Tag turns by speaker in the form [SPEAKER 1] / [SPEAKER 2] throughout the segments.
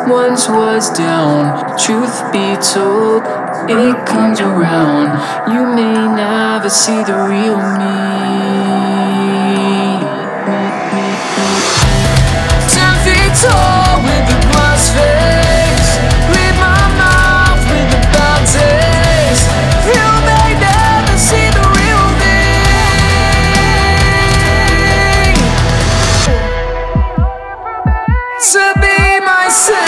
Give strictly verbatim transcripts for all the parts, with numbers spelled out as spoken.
[SPEAKER 1] once was down. Truth be told, it comes around. You may never see the real me. Ten feet tall with a glass face, read my mouth with a bad taste. You may never see the real me. To be myself.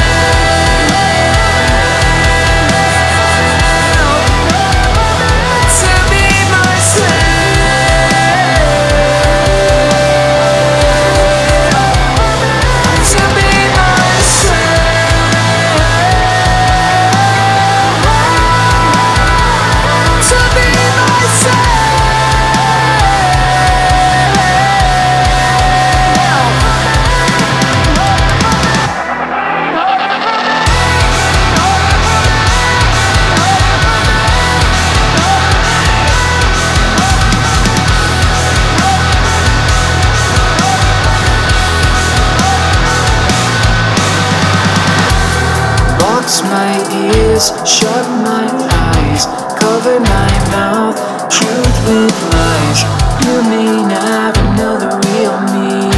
[SPEAKER 1] Box my ears, shut my eyes, cover my mouth, truth with lies. You may never know the real me.